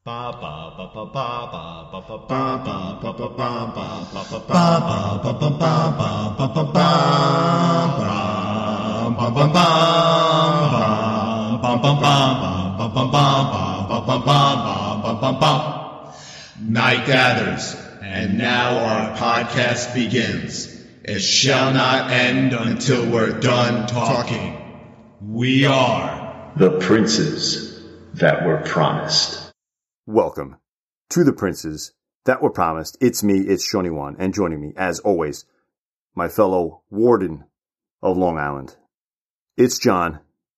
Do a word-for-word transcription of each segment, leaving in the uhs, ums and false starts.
Night gathers, and now our podcast begins. It shall not end until we're done talking. We are the princes that were promised. Welcome to the princes that were promised. It's me, it's Shoniwan, and joining me, as always, my fellow warden of Long Island. It's John.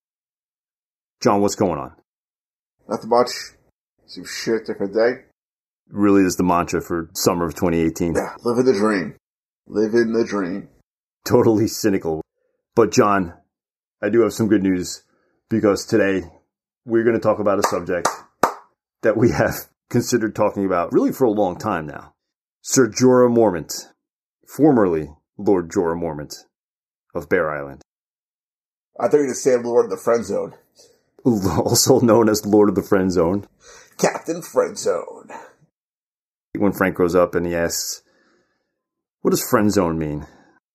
John, what's going on? Nothing much. Some shit, different day. Really is the mantra for summer of twenty eighteen. Yeah, living the dream. Living the dream. Totally cynical. But John, I do have some good news, because today we're going to talk about a subject that we have considered talking about really for a long time now. Sir Jorah Mormont, formerly Lord Jorah Mormont of Bear Island. I thought you were going to say Lord of the Friend Zone. Also known as Lord of the Friend Zone. Captain Friend Zone. When Frank grows up and he asks, what does friend zone mean?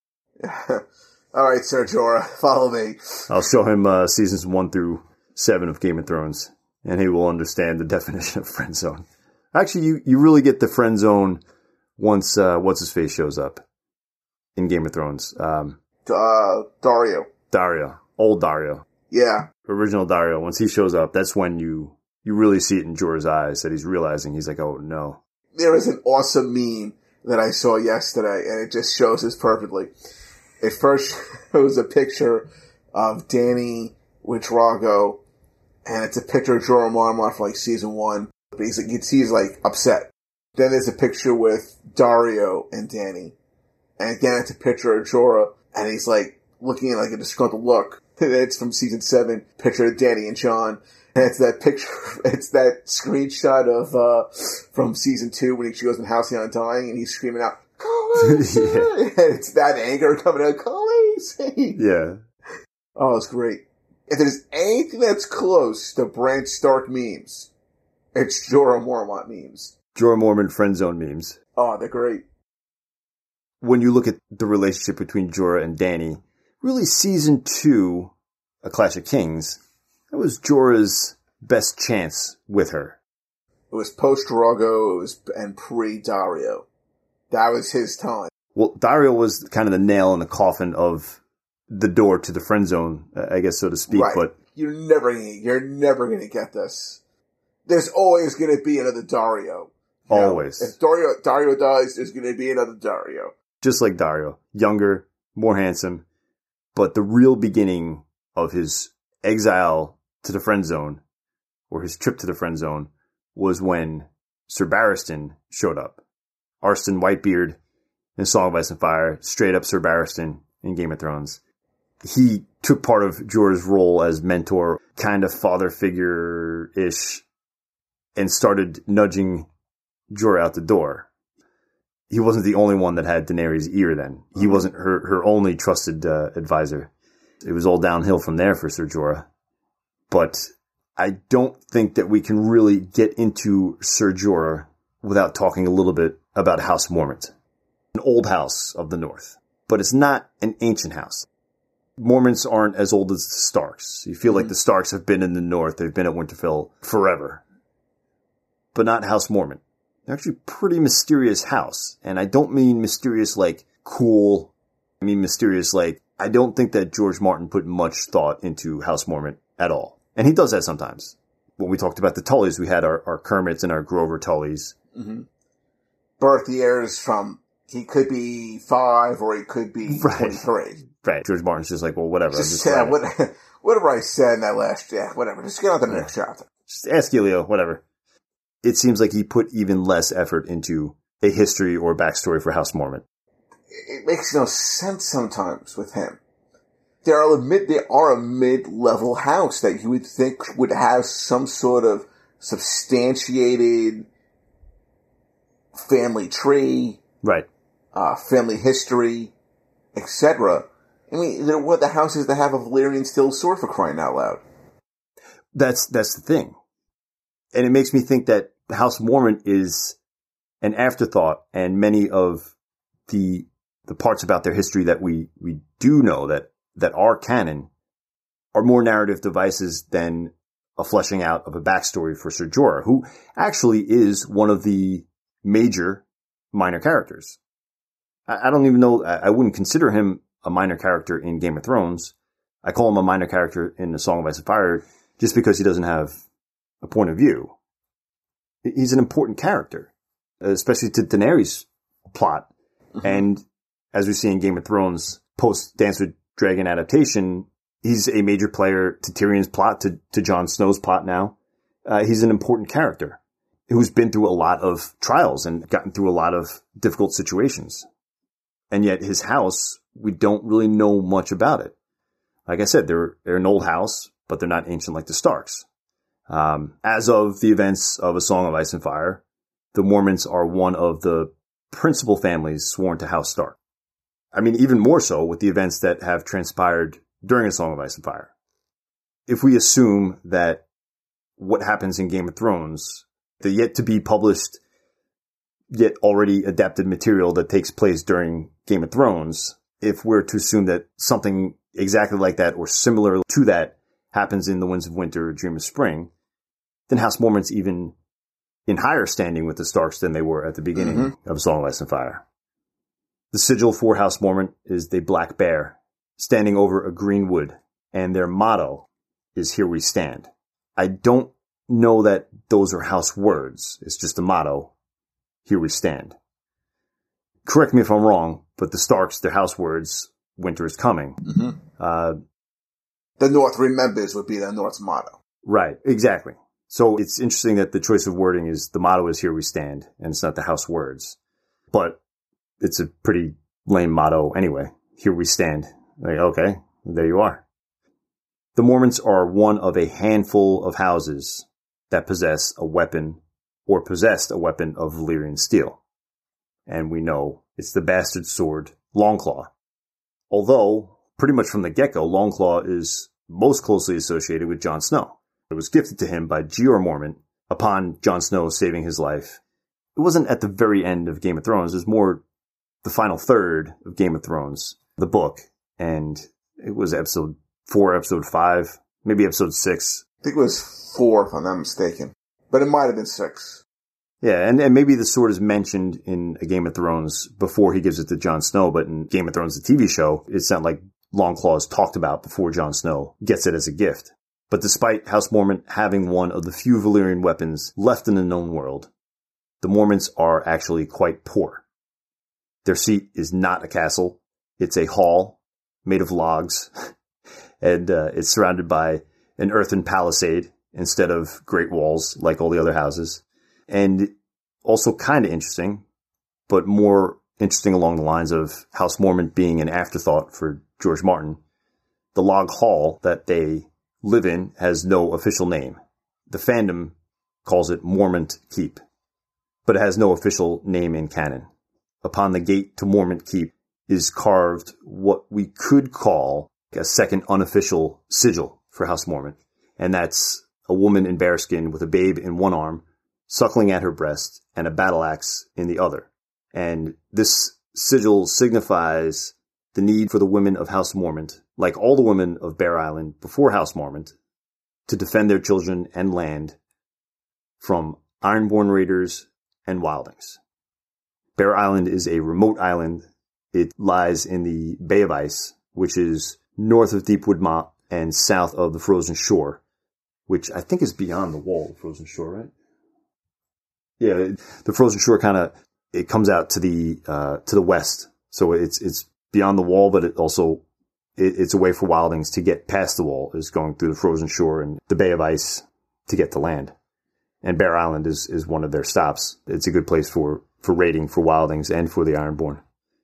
All right, Sir Jorah, follow me. I'll show him uh, seasons one through seven of Game of Thrones, and he will understand the definition of friend zone. Actually, you, you really get the friend zone once uh, what's-his-face shows up in Game of Thrones. Um, uh, Dario. Dario. Old Dario. Yeah. Original Dario. Once he shows up, that's when you, you really see it in Jorah's eyes, that he's realizing, he's like, oh, no. There is an awesome meme that I saw yesterday, and it just shows this perfectly. It first shows a picture of Dany with Drago, and it's a picture of Jorah Mormont from like season one. But he's like, you can see he's like upset. Then there's a picture with Dario and Dany, and again it's a picture of Jorah, and he's like looking at like a disgruntled look. And it's from season seven, picture of Dany and Jon. And it's that picture, it's that screenshot of, uh, from season two when she goes in House of the Undying and he's screaming out, Khaleesi! Yeah. And it's that anger coming out, Khaleesi! Yeah. Oh, it's great. If there's anything that's close to Bran Stark memes, it's Jorah Mormont memes. Jorah Mormont friend zone memes. Oh, they're great. When you look at the relationship between Jorah and Dany, really season two, A Clash of Kings, that was Jorah's best chance with her. It was post-Drago, it was, and pre-Dario. That was his time. Well, Dario was kind of the nail in the coffin of the door to the friend zone, I guess, so to speak. Right. But you're never gonna, you're never gonna get this. There's always gonna be another Dario. You always. know? If Dario, Dario dies, there's gonna be another Dario. Just like Dario. Younger, more handsome. But the real beginning of his exile to the friend zone, or his trip to the friend zone, was when Sir Barristan showed up. Arstan Whitebeard in Song of Ice and Fire, straight up Sir Barristan in Game of Thrones. He took part of Jorah's role as mentor, kind of father figure-ish, and started nudging Jorah out the door. He wasn't the only one that had Daenerys' ear then. He wasn't her, her only trusted uh, advisor. It was all downhill from there for Ser Jorah. But I don't think that we can really get into Ser Jorah without talking a little bit about House Mormont. An old house of the North. But it's not an ancient house. Mormonts aren't as old as the Starks. You feel mm-hmm. like the Starks have been in the North. They've been at Winterfell forever. But not House Mormont. They're actually a pretty mysterious house. And I don't mean mysterious like cool. I mean mysterious like, I don't think that George Martin put much thought into House Mormont at all. And he does that sometimes. When we talked about the Tullys, we had our, our Kermits and our Grover Tullys. Mm-hmm. Birth years from, he could be five or he could be right. twenty-three. Right. George Martin's just like, well, whatever. Just, just yeah, what, whatever I said in that last, yeah, whatever. Just get on to the next chapter. Just ask Elio, whatever. It seems like he put even less effort into a history or backstory for House Mormont. It makes no sense sometimes with him. They are a mid, they are a mid-level house that you would think would have some sort of substantiated family tree, right? Uh, family history, et cetera. I mean, they're what the houses that have a Valyrian steel sword, for crying out loud. That's that's the thing, and it makes me think that House Mormont is an afterthought, and many of the the parts about their history that we, we do know that, that are canon are more narrative devices than a fleshing out of a backstory for Ser Jorah, who actually is one of the major minor characters. I, I don't even know, I, I wouldn't consider him a minor character in Game of Thrones. I call him a minor character in The Song of Ice and Fire just because he doesn't have a point of view. He's an important character, especially to Daenerys' plot. Mm-hmm. And as we see in Game of Thrones, post Dance with Dragon adaptation, he's a major player to Tyrion's plot, to, to Jon Snow's plot now. Uh, he's an important character who's been through a lot of trials and gotten through a lot of difficult situations. And yet his house, we don't really know much about it. Like I said, they're, they're an old house, but they're not ancient like the Starks. Um, as of the events of A Song of Ice and Fire, the Mormonts are one of the principal families sworn to House Stark. I mean, even more so with the events that have transpired during A Song of Ice and Fire. If we assume that what happens in Game of Thrones, the yet to be published, yet already adapted material that takes place during Game of Thrones, if we're to assume that something exactly like that or similar to that happens in The Winds of Winter or Dream of Spring, then House Mormont's even in higher standing with the Starks than they were at the beginning mm-hmm. of A Song of Ice and Fire. The sigil for House Mormont is the black bear standing over a green wood, and their motto is "Here We Stand." I don't know that those are house words. It's just a motto, "Here We Stand." Correct me if I'm wrong, but the Starks, their house words, "Winter is coming." Mm-hmm. Uh, the North remembers would be the North's motto. Right, exactly. So it's interesting that the choice of wording is the motto is "Here We Stand," and it's not the house words. But it's a pretty lame motto anyway. Here we stand. Like, okay, there you are. The Mormonts are one of a handful of houses that possess a weapon or possessed a weapon of Valyrian steel. And we know it's the bastard sword, Longclaw. Although, pretty much from the get-go, Longclaw is most closely associated with Jon Snow. It was gifted to him by Jeor Mormont upon Jon Snow saving his life. It wasn't at the very end of Game of Thrones. It was more the final third of Game of Thrones, the book, and it was episode four, episode five, maybe episode six. I think it was four, if I'm not mistaken, but it might have been six. Yeah, and, and maybe the sword is mentioned in a Game of Thrones before he gives it to Jon Snow, but in Game of Thrones, the T V show, it's not like Longclaw is talked about before Jon Snow gets it as a gift. But despite House Mormont having one of the few Valyrian weapons left in the known world, the Mormonts are actually quite poor. Their seat is not a castle. It's a hall made of logs, and uh, it's surrounded by an earthen palisade instead of great walls like all the other houses. And also kind of interesting, but more interesting along the lines of House Mormont being an afterthought for George Martin, the log hall that they live in has no official name. The fandom calls it Mormont Keep, but it has no official name in canon. Upon the gate to Mormont Keep is carved what we could call a second unofficial sigil for House Mormont, and that's a woman in bearskin with a babe in one arm, suckling at her breast, and a battle axe in the other. And this sigil signifies the need for the women of House Mormont, like all the women of Bear Island before House Mormont, to defend their children and land from Ironborn raiders and wildlings. Bear Island is a remote island. It lies in the Bay of Ice, which is north of Deepwood Mott and south of the Frozen Shore, which I think is beyond the wall of the Frozen Shore, right? Yeah, the Frozen Shore kind of, it comes out to the, uh, to the west. So it's, it's beyond the wall, but it also, it, it's a way for wildlings to get past the wall, is going through the Frozen Shore and the Bay of Ice to get to land. And Bear Island is, is one of their stops. It's a good place for, for raiding for wildlings and for the Ironborn.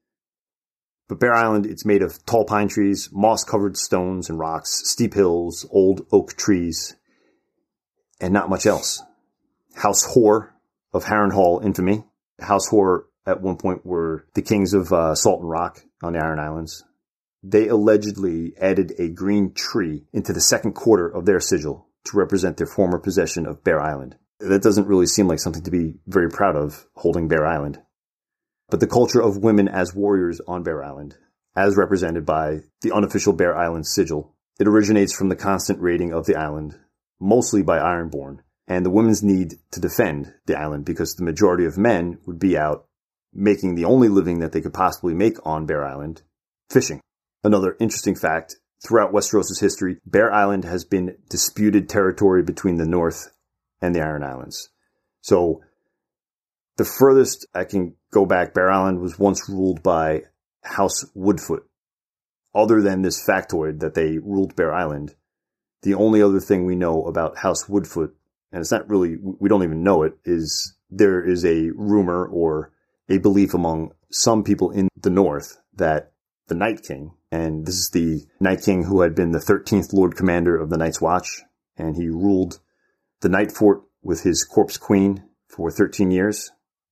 But Bear Island, it's made of tall pine trees, moss-covered stones and rocks, steep hills, old oak trees, and not much else. House Hoare of Harrenhal infamy. House Hoare at one point were the kings of uh, Salt and Rock on the Iron Islands. They allegedly added a green tree into the second quarter of their sigil to represent their former possession of Bear Island. That doesn't really seem like something to be very proud of, holding Bear Island. But the culture of women as warriors on Bear Island, as represented by the unofficial Bear Island sigil, it originates from the constant raiding of the island, mostly by Ironborn, and the women's need to defend the island because the majority of men would be out making the only living that they could possibly make on Bear Island, fishing. Another interesting fact, throughout Westeros' history, Bear Island has been disputed territory between the North and the Iron Islands. So the furthest I can go back, Bear Island was once ruled by House Woodfoot. Other than this factoid that they ruled Bear Island, the only other thing we know about House Woodfoot, and it's not really, we don't even know it, is there is a rumor or a belief among some people in the North that the Night King, and this is the Night King who had been the thirteenth Lord Commander of the Night's Watch, and he ruled the Night Fort with his corpse queen for thirteen years.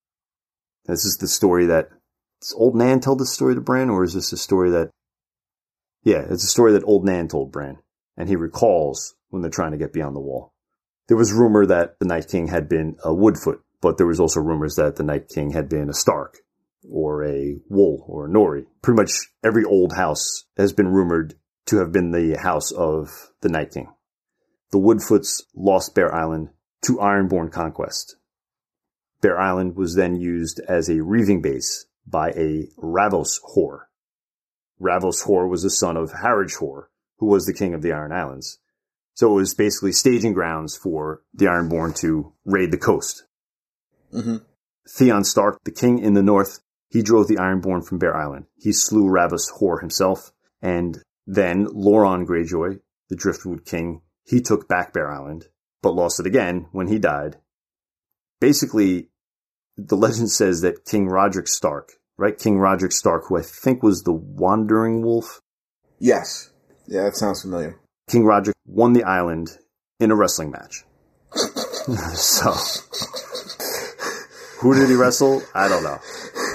This is the story that, does Old Nan tell this story to Bran, or is this a story that, yeah, it's a story that Old Nan told Bran, and he recalls when they're trying to get beyond the wall. There was rumor that the Night King had been a Woodfoot, but there was also rumors that the Night King had been a Stark, or a Wool, or a Nori. Pretty much every old house has been rumored to have been the house of the Night King. The Woodfoots lost Bear Island to Ironborn conquest. Bear Island was then used as a reaving base by a Ravos Hor. Ravos Hor was the son of Haraj Hor, who was the king of the Iron Islands. So it was basically staging grounds for the Ironborn to raid the coast. Mm-hmm. Theon Stark, the king in the north, he drove the Ironborn from Bear Island. He slew Ravos Hor himself, and then Loron Greyjoy, the Driftwood king, he took back Bear Island, but lost it again when he died. Basically, the legend says that King Roderick Stark, right? King Roderick Stark, who I think was the Wandering Wolf. Yes. Yeah, that sounds familiar. King Roderick won the island in a wrestling match. So, who did he wrestle? I don't know.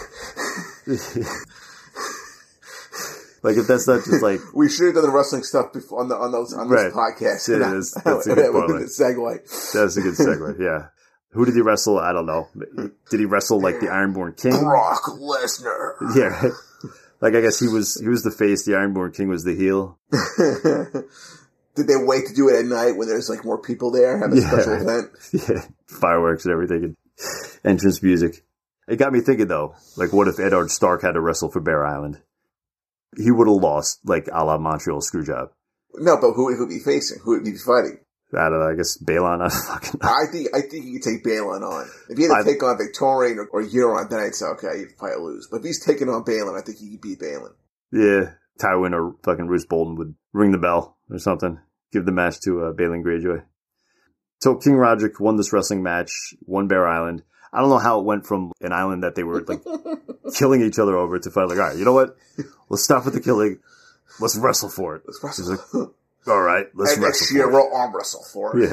Like, if that's not just like, we should have done the wrestling stuff before on the on those on right. this podcast. It is. That's a good segue. That's a good segue. Yeah. Who did he wrestle? I don't know. Did he wrestle like the Ironborn King? Brock Lesnar. Yeah. Right. Like, I guess he was he was the face. The Ironborn King was the heel. Did they wait to do it at night when there's like more people there? Have a yeah. special event? Yeah. Fireworks and everything, and entrance music. It got me thinking though. Like, what if Eddard Stark had to wrestle for Bear Island? He would have lost, like, a la Montreal Screwjob. No, but who would he be facing? Who would he be fighting? I don't know. I guess Balon. I don't fucking know. I think I think he could take Balon on. If he had to I, take on Victorian or, or Euron, then I'd say okay, he'd probably lose. But if he's taking on Balon, I think he could beat Balon. Yeah, Tywin or fucking Roose Bolton would ring the bell or something. Give the match to uh, Balon Greyjoy. So King Roderick won this wrestling match, won Bear Island. I don't know how it went from an island that they were like killing each other over to fight like, all right, you know what? Let's stop with the killing. Let's wrestle for it. Let's wrestle. Like, all right, let's and wrestle next year for we'll arm wrestle for it. Yeah.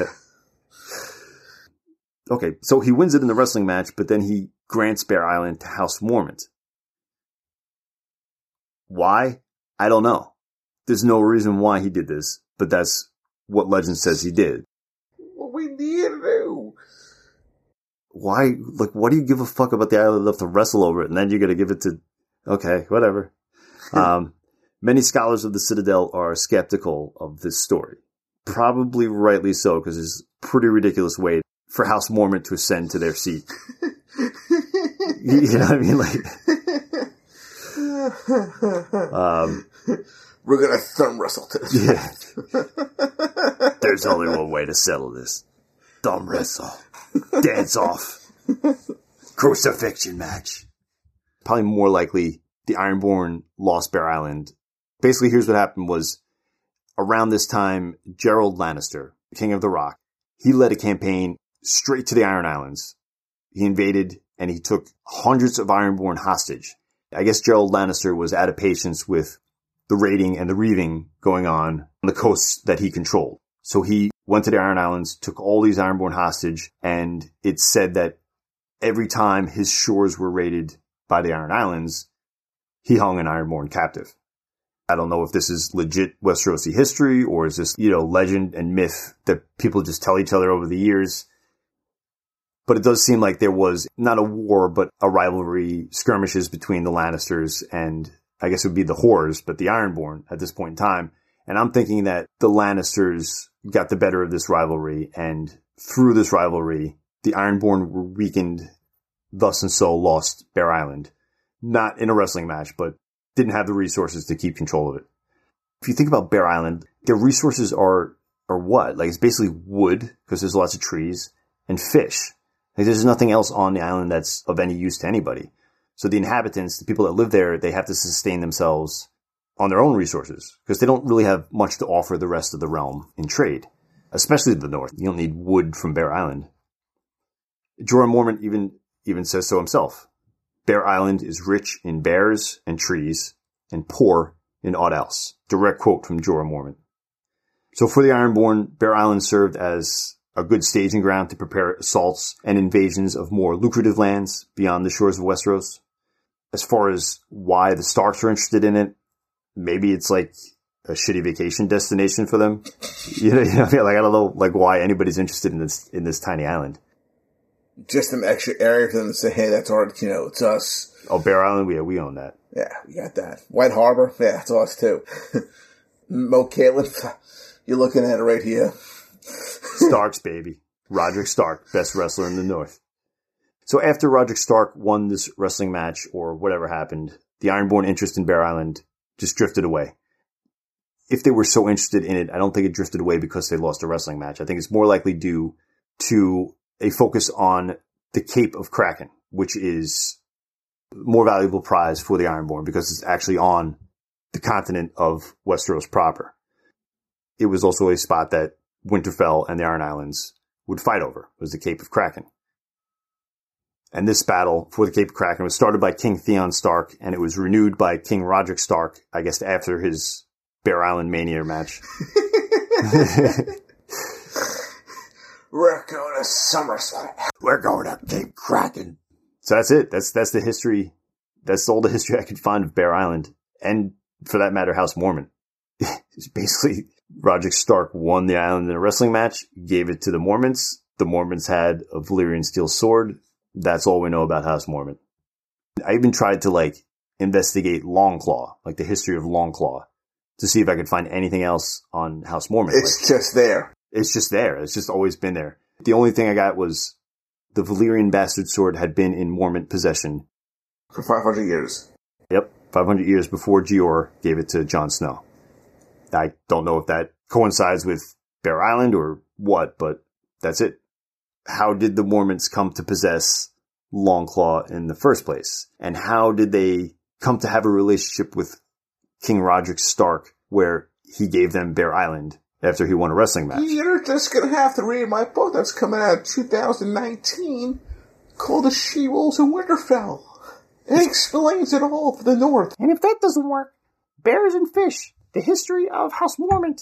Okay, so he wins it in the wrestling match, but then he grants Bear Island to House Mormont. Why? I don't know. There's no reason why he did this, but that's what legend says he did. What we need to do. Why, like, what do you give a fuck about the island enough to wrestle over it, and then you're going to give it to, okay, whatever. um, many scholars of the Citadel are skeptical of this story. Probably rightly so, because it's a pretty ridiculous way for House Mormont to ascend to their seat. You know what I mean? Like, um, we're going to thumb wrestle to this. Yeah. There's only one way to settle this. Thumb wrestle. Dance off. Crucifixion match. Probably more likely the Ironborn lost Bear Island. Basically, here's what happened was around this time, Gerald Lannister, King of the Rock, he led a campaign straight to the Iron Islands. He invaded and he took hundreds of Ironborn hostage. I guess Gerald Lannister was out of patience with the raiding and the reaving going on on the coasts that he controlled. So he went to the Iron Islands, took all these Ironborn hostage, and it's said that every time his shores were raided by the Iron Islands, he hung an Ironborn captive. I don't know if this is legit Westerosi history or is this, you know, legend and myth that people just tell each other over the years. But it does seem like there was not a war, but a rivalry, skirmishes between the Lannisters and I guess it would be the Whores, but the Ironborn at this point in time. And I'm thinking that the Lannisters got the better of this rivalry, and through this rivalry, the Ironborn were weakened, thus and so lost Bear Island. Not in a wrestling match, but didn't have the resources to keep control of it. If you think about Bear Island, their resources are, are what? Like, it's basically wood, because there's lots of trees, and fish. Like, there's nothing else on the island that's of any use to anybody. So the inhabitants, the people that live there, they have to sustain themselves on their own resources, because they don't really have much to offer the rest of the realm in trade, especially the north. You don't need wood from Bear Island. Jorah Mormont even, even says so himself. Bear Island is rich in bears and trees, and poor in aught else. Direct quote from Jorah Mormont. So for the Ironborn, Bear Island served as a good staging ground to prepare assaults and invasions of more lucrative lands beyond the shores of Westeros. As far as why the Starks are interested in it, maybe it's like a shitty vacation destination for them. You know, you know, like I don't know, like why anybody's interested in this in this tiny island. Just an extra area for them to say, "Hey, that's our, you know, it's us." Oh, Bear Island, yeah, we own that. Yeah, we got that. White Harbor, yeah, it's us too. Mo Caitlin, you're looking at it right here. Starks, baby. Roderick Stark, best wrestler in the North. So after Roderick Stark won this wrestling match, or whatever happened, the Ironborn interest in Bear Island just drifted away. If they were so interested in it, I don't think it drifted away because they lost a wrestling match. I think it's more likely due to a focus on the Cape of Kraken, which is more valuable prize for the Ironborn because it's actually on the continent of Westeros proper. It was also a spot that Winterfell and the Iron Islands would fight over, was the Cape of Kraken. And this battle for the Cape of Kraken was started by King Theon Stark, and it was renewed by King Roderick Stark, I guess after his Bear Island Mania match. We're going to Somerset. We're going to Cape Kraken. So that's it. That's that's the history. That's all the history I could find of Bear Island. And for that matter, House Mormont. It's basically Roderick Stark won the island in a wrestling match, gave it to the Mormonts. The Mormonts had a Valyrian steel sword. That's all we know about House Mormont. I even tried to like investigate Longclaw, like the history of Longclaw, to see if I could find anything else on House Mormont. It's like, just there. It's just there. It's just always been there. The only thing I got was the Valyrian bastard sword had been in Mormont possession for five hundred years. Yep, five hundred years before Jeor gave it to Jon Snow. I don't know if that coincides with Bear Island or what, but that's it. How did the Mormonts come to possess Longclaw in the first place? And how did they come to have a relationship with King Roderick Stark where he gave them Bear Island after he won a wrestling match? You're just going to have to read my book that's coming out in two thousand nineteen called The She-Wolves of Winterfell. It explains it all for the North. And if that doesn't work, bears and fish, the history of House Mormont.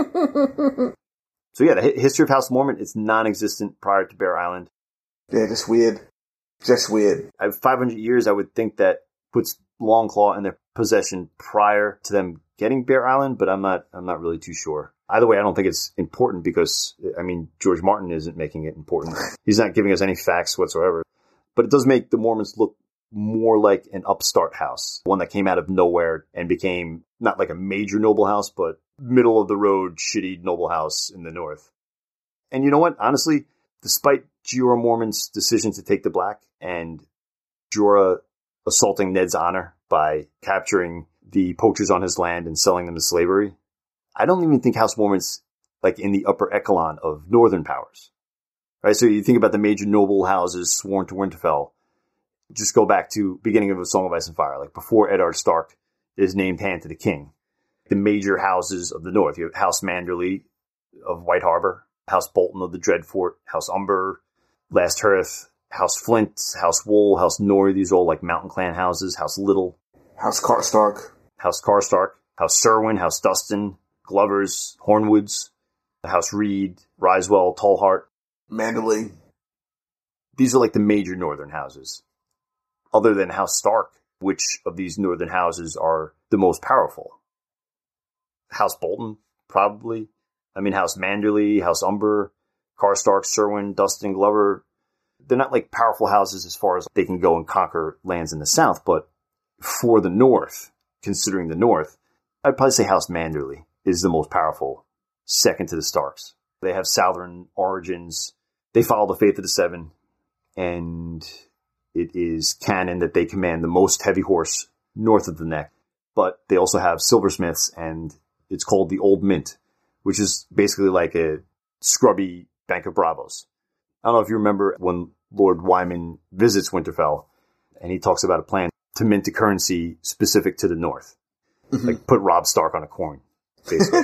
So yeah, the history of House Mormont is non-existent prior to Bear Island. Yeah, just weird. Just weird. I have five hundred years, I would think that puts Longclaw in their possession prior to them getting Bear Island, but I'm not, I'm not really too sure. Either way, I don't think it's important because, I mean, George Martin isn't making it important. He's not giving us any facts whatsoever. But it does make the Mormons look more like an upstart house, one that came out of nowhere and became not like a major noble house, but middle of the road, shitty noble house in the north. And you know what? Honestly, despite Jorah Mormont's decision to take the black and Jorah assaulting Ned's honor by capturing the poachers on his land and selling them to slavery, I don't even think House Mormont's like in the upper echelon of northern powers. Right? So you think about the major noble houses sworn to Winterfell. Just go back to beginning of A Song of Ice and Fire, like before Eddard Stark is named hand to the king. The major houses of the north. You have House Manderly of White Harbor, House Bolton of the Dreadfort, House Umber, Last Hearth, House Flint, House Wool, House Nori. These are all like mountain clan houses. House Little. House Karstark. House Karstark. House Serwyn, House Dustin, Glovers, Hornwoods, House Reed, Risewell, Tallheart. Manderly. These are like the major northern houses. Other than House Stark, which of these northern houses are the most powerful? House Bolton, probably. I mean, House Manderly, House Umber, Karstark, Serwyn, Dustin, Glover. they're not like powerful houses as far as they can go and conquer lands in the south, but for the north, considering the north, I'd probably say House Manderley is the most powerful, second to the Starks. They have southern origins. They follow the Faith of the Seven, and it is canon that they command the most heavy horse north of the neck. But they also have silversmiths, and it's called the Old Mint, which is basically like a scrubby Bank of Bravos. I don't know if you remember when Lord Wyman visits Winterfell, and he talks about a plan to mint a currency specific to the north. Mm-hmm. Like put Robb Stark on a coin, basically.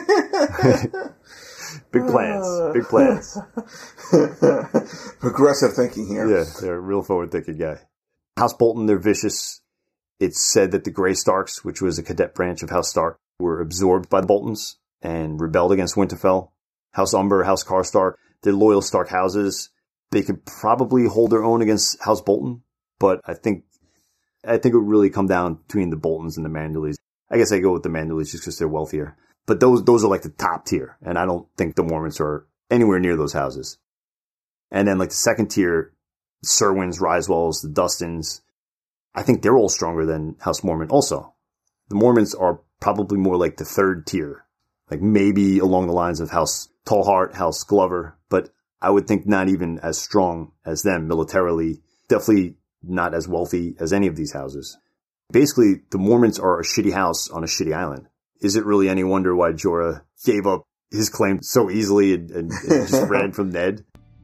Big plans. Big plans. Progressive thinking here. Yeah, they're a real forward-thinking guy. House Bolton, they're vicious. It's said that the Grey Starks, which was a cadet branch of House Stark, were absorbed by the Boltons and rebelled against Winterfell. House Umber, House Karstark, they're loyal Stark houses. They could probably hold their own against House Bolton, but I think I think it would really come down between the Boltons and the Manderleys. I guess I go with the Manderleys just because they're wealthier. But those those are like the top tier, and I don't think the Mormonts are anywhere near those houses. And then like the second tier, Serwins, Ryswells, the Dustins, I think they're all stronger than House Mormont also. The Mormonts are probably more like the third tier, like maybe along the lines of House Tallheart, House Glover, but I would think not even as strong as them militarily, definitely not as wealthy as any of these houses. Basically, the Mormonts are a shitty house on a shitty island. Is it really any wonder why Jorah gave up his claim so easily and, and, and just ran from Ned?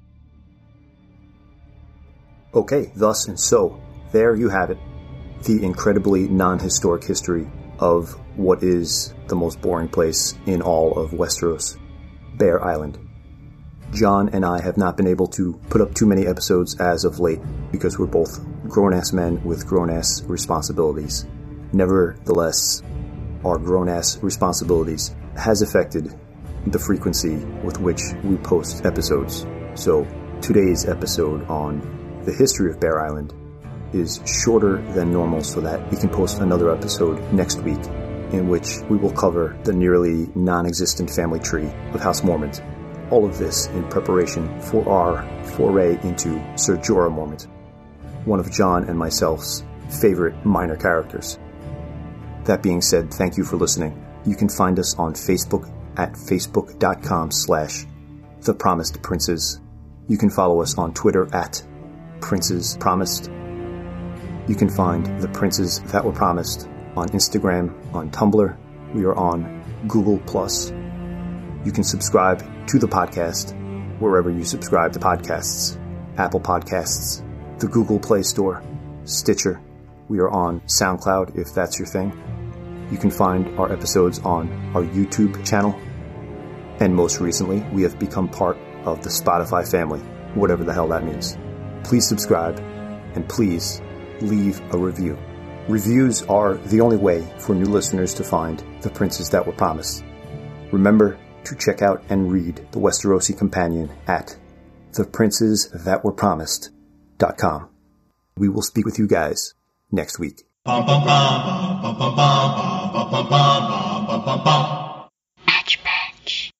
Okay, thus and so, there you have it. The incredibly non-historic history of what is the most boring place in all of Westeros, Bear Island. John and I have not been able to put up too many episodes as of late because we're both grown-ass men with grown-ass responsibilities. Nevertheless, our grown-ass responsibilities has affected the frequency with which we post episodes. So today's episode on the history of Bear Island is shorter than normal so that we can post another episode next week in which we will cover the nearly non-existent family tree of House Mormont. All of this in preparation for our foray into Ser Jorah Mormont, one of John and myself's favorite minor characters. That being said, thank you for listening. You can find us on Facebook at facebook.com slash The Promised Princes. You can follow us on Twitter at Princes Promised. You can find The Princes That Were Promised on Instagram, on Tumblr. We are on Google Plus. You can subscribe to the podcast wherever you subscribe to podcasts. Apple Podcasts, the Google Play Store, Stitcher. We are on SoundCloud if that's your thing. You can find our episodes on our YouTube channel. And most recently, we have become part of the Spotify family, whatever the hell that means. Please subscribe and please leave a review. Reviews are the only way for new listeners to find The Princes That Were Promised. Remember to check out and read the Westerosi Companion at the princes that were promised dot com. We will speak with you guys next week. Bum, bum, bum, bum, bum, bum, bum, bum, bum, bum, bum, bum.